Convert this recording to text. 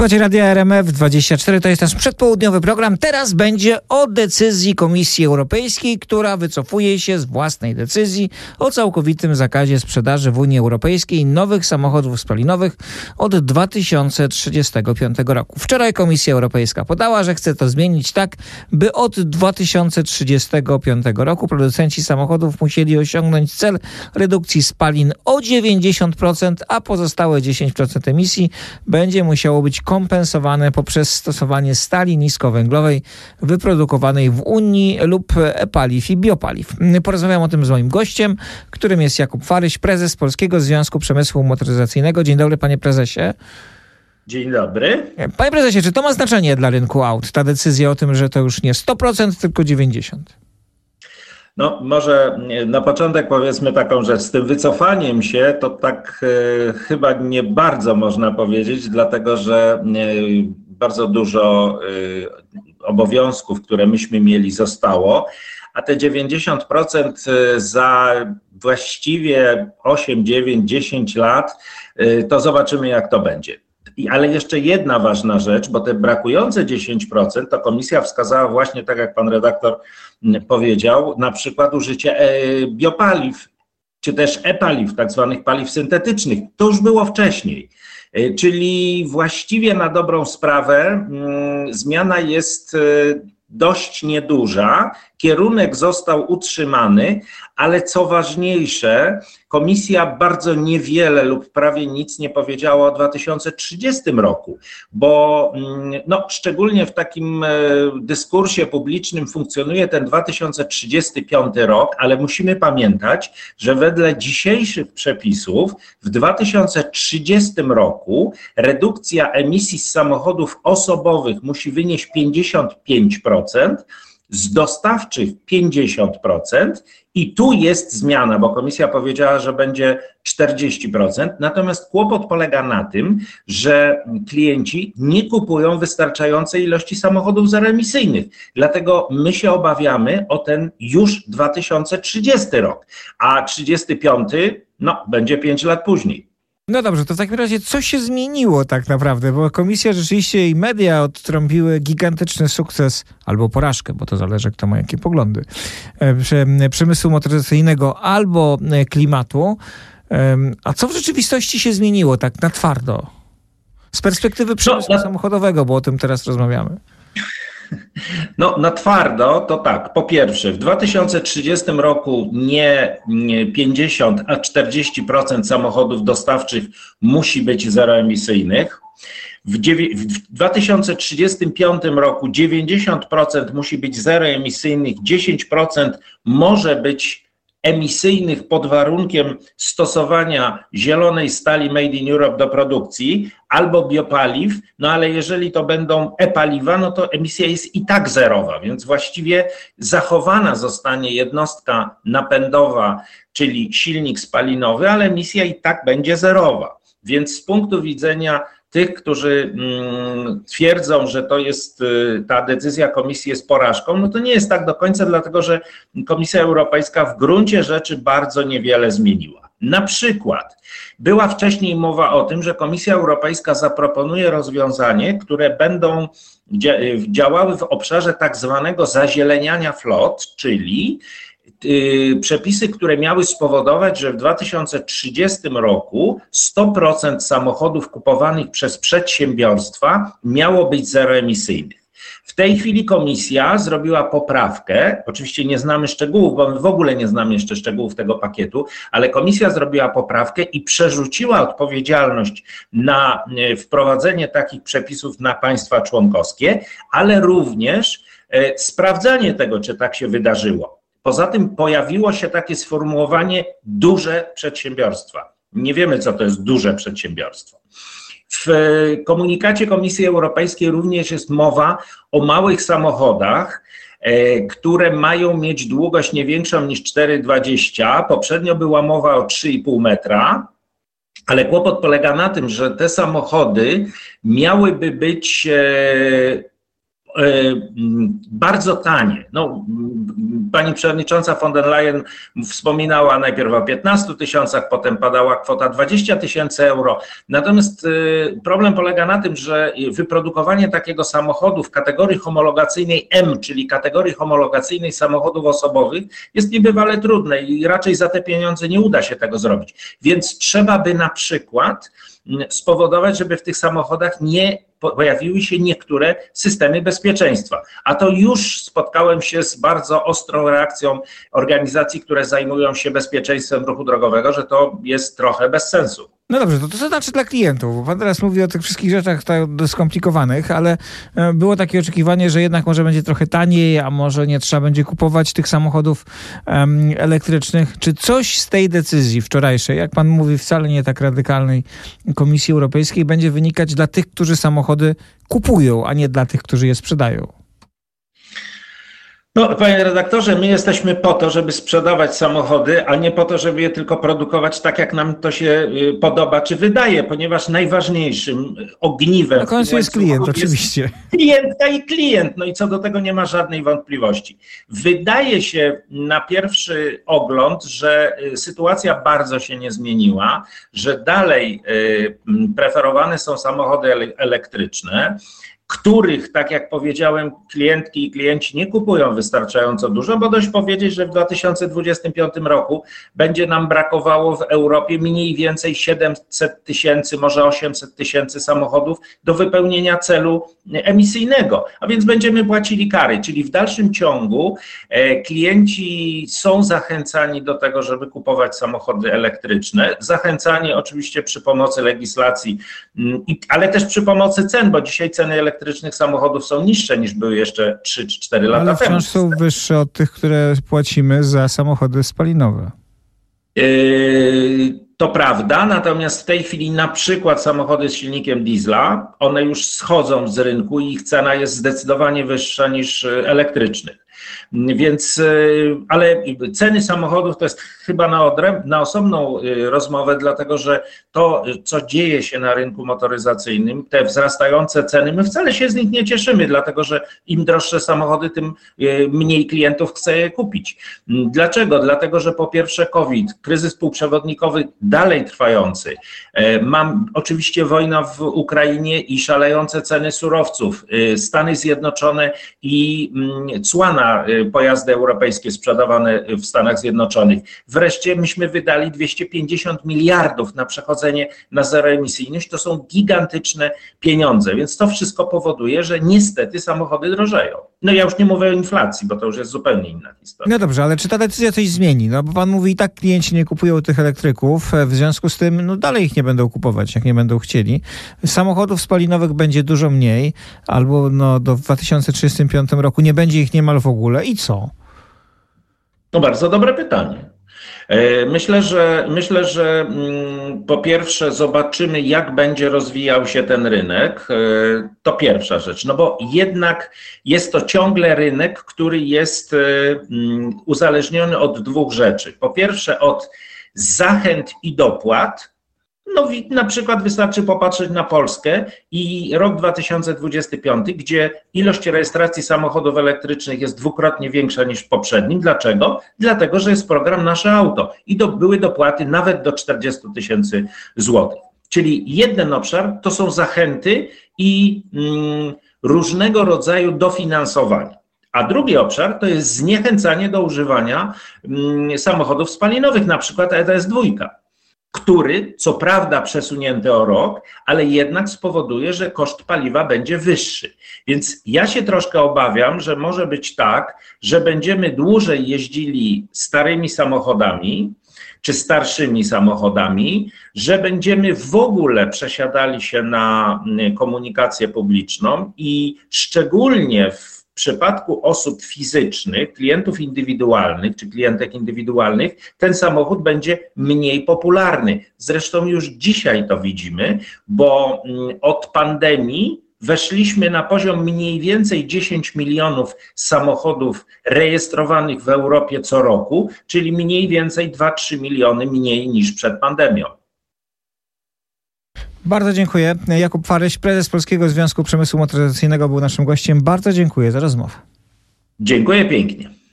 Słuchajcie Radia RMF24, to jest nasz przedpołudniowy program. Teraz będzie o decyzji Komisji Europejskiej, która wycofuje się z własnej decyzji o całkowitym zakazie sprzedaży w Unii Europejskiej nowych samochodów spalinowych od 2035 roku. Wczoraj Komisja Europejska podała, że chce to zmienić tak, by od 2035 roku producenci samochodów musieli osiągnąć cel redukcji spalin o 90%, a pozostałe 10% emisji będzie musiało być kompensowane poprzez stosowanie stali niskowęglowej wyprodukowanej w Unii lub paliw i biopaliw. Porozmawiam o tym z moim gościem, którym jest Jakub Faryś, prezes Polskiego Związku Przemysłu Motoryzacyjnego. Dzień dobry, panie prezesie. Dzień dobry. Panie prezesie, czy to ma znaczenie dla rynku aut, ta decyzja o tym, że to już nie 100%, tylko 90%? No może na początek powiedzmy taką rzecz. Z tym wycofaniem się to tak chyba nie bardzo można powiedzieć, dlatego że bardzo dużo obowiązków, które myśmy mieli, zostało, a te 90% za właściwie 8, 9, 10 lat to zobaczymy, jak to będzie. Ale jeszcze jedna ważna rzecz, bo te brakujące 10% to komisja wskazała właśnie, tak jak pan redaktor powiedział, na przykład użycie biopaliw, czy też e-paliw, tak zwanych paliw syntetycznych. To już było wcześniej. Czyli właściwie na dobrą sprawę zmiana jest dość nieduża, kierunek został utrzymany, ale co ważniejsze, komisja bardzo niewiele lub prawie nic nie powiedziała o 2030 roku, bo no, szczególnie w takim dyskursie publicznym funkcjonuje ten 2035 rok, ale musimy pamiętać, że wedle dzisiejszych przepisów w 2030 roku redukcja emisji z samochodów osobowych musi wynieść 55%, z dostawczych 50% i tu jest zmiana, bo komisja powiedziała, że będzie 40%, natomiast kłopot polega na tym, że klienci nie kupują wystarczającej ilości samochodów zeroemisyjnych, dlatego my się obawiamy o ten już 2030 rok, a 35 no, będzie 5 lat później. No dobrze, to w takim razie co się zmieniło tak naprawdę? Bo komisja rzeczywiście i media odtrąbiły gigantyczny sukces albo porażkę, bo to zależy kto ma jakie poglądy, przemysłu motoryzacyjnego albo klimatu. A co w rzeczywistości się zmieniło tak na twardo? Z perspektywy przemysłu samochodowego, bo o tym teraz rozmawiamy. No na twardo to tak, po pierwsze w 2030 roku nie 50, a 40% samochodów dostawczych musi być zeroemisyjnych. W 2035 roku 90% musi być zeroemisyjnych, 10% może być emisyjnych pod warunkiem stosowania zielonej stali Made in Europe do produkcji albo biopaliw, no ale jeżeli to będą e-paliwa, no to emisja jest i tak zerowa, więc właściwie zachowana zostanie jednostka napędowa, czyli silnik spalinowy, ale emisja i tak będzie zerowa. Więc z punktu widzenia tych, którzy twierdzą, że to jest, ta decyzja komisji jest porażką, no to nie jest tak do końca, dlatego że Komisja Europejska w gruncie rzeczy bardzo niewiele zmieniła. Na przykład była wcześniej mowa o tym, że Komisja Europejska zaproponuje rozwiązanie, które będą działały w obszarze tak zwanego zazieleniania flot, czyli przepisy, które miały spowodować, że w 2030 roku 100% samochodów kupowanych przez przedsiębiorstwa miało być zeroemisyjnych. W tej chwili komisja zrobiła poprawkę, oczywiście nie znamy szczegółów, bo my w ogóle nie znamy jeszcze szczegółów tego pakietu, ale komisja zrobiła poprawkę i przerzuciła odpowiedzialność na wprowadzenie takich przepisów na państwa członkowskie, ale również sprawdzanie tego, czy tak się wydarzyło. Poza tym pojawiło się takie sformułowanie duże przedsiębiorstwa. Nie wiemy, co to jest duże przedsiębiorstwo. W komunikacie Komisji Europejskiej również jest mowa o małych samochodach, które mają mieć długość nie większą niż 4,20. Poprzednio była mowa o 3,5 metra, ale kłopot polega na tym, że te samochody miałyby być bardzo tanie. No, pani przewodnicząca von der Leyen wspominała najpierw o 15 tysiącach, potem padała kwota 20 000 euro. Natomiast problem polega na tym, że wyprodukowanie takiego samochodu w kategorii homologacyjnej M, czyli kategorii homologacyjnej samochodów osobowych, jest niebywale trudne i raczej za te pieniądze nie uda się tego zrobić. Więc trzeba by na przykład spowodować, żeby w tych samochodach nie pojawiły się niektóre systemy bezpieczeństwa. A to już spotkałem się z bardzo ostrą reakcją organizacji, które zajmują się bezpieczeństwem ruchu drogowego, że to jest trochę bez sensu. No dobrze, to co znaczy dla klientów? Bo pan teraz mówi o tych wszystkich rzeczach tak skomplikowanych, ale było takie oczekiwanie, że jednak może będzie trochę taniej, a może nie trzeba będzie kupować tych samochodów elektrycznych. Czy coś z tej decyzji wczorajszej, jak pan mówi, wcale nie tak radykalnej Komisji Europejskiej, będzie wynikać dla tych, którzy samochody kupują, a nie dla tych, którzy je sprzedają? No, panie redaktorze, my jesteśmy po to, żeby sprzedawać samochody, a nie po to, żeby je tylko produkować tak, jak nam to się podoba czy wydaje, ponieważ najważniejszym ogniwem... Na końcu jest klient, oczywiście. Klientka i klient, no i co do tego nie ma żadnej wątpliwości. Wydaje się na pierwszy ogląd, że sytuacja bardzo się nie zmieniła, że dalej preferowane są samochody elektryczne, których, tak jak powiedziałem, klientki i klienci nie kupują wystarczająco dużo, bo dość powiedzieć, że w 2025 roku będzie nam brakowało w Europie mniej więcej 700 000, może 800 000 samochodów do wypełnienia celu emisyjnego, a więc będziemy płacili kary, czyli w dalszym ciągu klienci są zachęcani do tego, żeby kupować samochody elektryczne, zachęcani oczywiście przy pomocy legislacji, ale też przy pomocy cen, bo dzisiaj ceny elektrycznych samochodów są niższe niż były jeszcze 3 czy 4 lata temu. Ale wciąż są wyższe od tych, które płacimy za samochody spalinowe. To prawda, natomiast w tej chwili na przykład samochody z silnikiem diesla, one już schodzą z rynku i ich cena jest zdecydowanie wyższa niż elektrycznych. Więc, ale ceny samochodów to jest chyba na osobną rozmowę, dlatego że to, co dzieje się na rynku motoryzacyjnym, te wzrastające ceny, my wcale się z nich nie cieszymy, dlatego że im droższe samochody, tym mniej klientów chce je kupić. Dlaczego? Dlatego, że po pierwsze COVID, kryzys półprzewodnikowy dalej trwający, mam oczywiście wojna w Ukrainie i szalejące ceny surowców, Stany Zjednoczone i cła na pojazdy europejskie sprzedawane w Stanach Zjednoczonych. Wreszcie myśmy wydali 250 miliardów na przechodzenie na zeroemisyjność. To są gigantyczne pieniądze, więc to wszystko powoduje, że niestety samochody drożeją. No ja już nie mówię o inflacji, bo to już jest zupełnie inna historia. No dobrze, ale czy ta decyzja coś zmieni? No bo pan mówi, i tak klienci nie kupują tych elektryków, w związku z tym no dalej ich nie będą kupować, jak nie będą chcieli. Samochodów spalinowych będzie dużo mniej, albo no do 2035 roku nie będzie ich niemal w ogóle. I co? No bardzo dobre pytanie. Myślę, że po pierwsze zobaczymy, jak będzie rozwijał się ten rynek. To pierwsza rzecz, no bo jednak jest to ciągle rynek, który jest uzależniony od dwóch rzeczy. Po pierwsze od zachęt i dopłat. No na przykład wystarczy popatrzeć na Polskę i rok 2025, gdzie ilość rejestracji samochodów elektrycznych jest dwukrotnie większa niż w poprzednim. Dlaczego? Dlatego, że jest program Nasze Auto i były dopłaty nawet do 40 000 złotych. Czyli jeden obszar to są zachęty i różnego rodzaju dofinansowanie. A drugi obszar to jest zniechęcanie do używania samochodów spalinowych, na przykład ETS-2. Który, co prawda przesunięty o rok, ale jednak spowoduje, że koszt paliwa będzie wyższy. Więc ja się troszkę obawiam, że może być tak, że będziemy dłużej jeździli starymi samochodami, czy starszymi samochodami, że będziemy w ogóle przesiadali się na komunikację publiczną i szczególnie w przypadku osób fizycznych, klientów indywidualnych czy klientek indywidualnych, ten samochód będzie mniej popularny. Zresztą już dzisiaj to widzimy, bo od pandemii weszliśmy na poziom mniej więcej 10 milionów samochodów rejestrowanych w Europie co roku, czyli mniej więcej 2-3 miliony mniej niż przed pandemią. Bardzo dziękuję. Jakub Faryś, prezes Polskiego Związku Przemysłu Motoryzacyjnego, był naszym gościem. Bardzo dziękuję za rozmowę. Dziękuję pięknie.